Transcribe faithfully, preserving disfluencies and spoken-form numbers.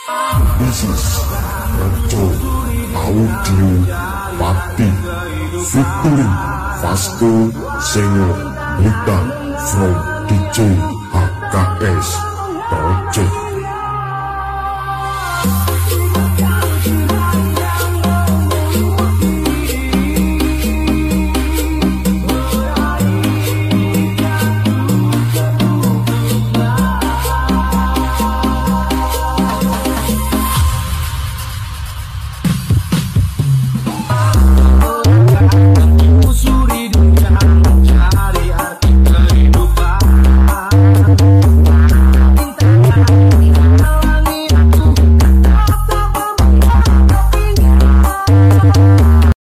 This is Reco Audio Party featuring Vasco Sengo Blitar from D J H K S Project.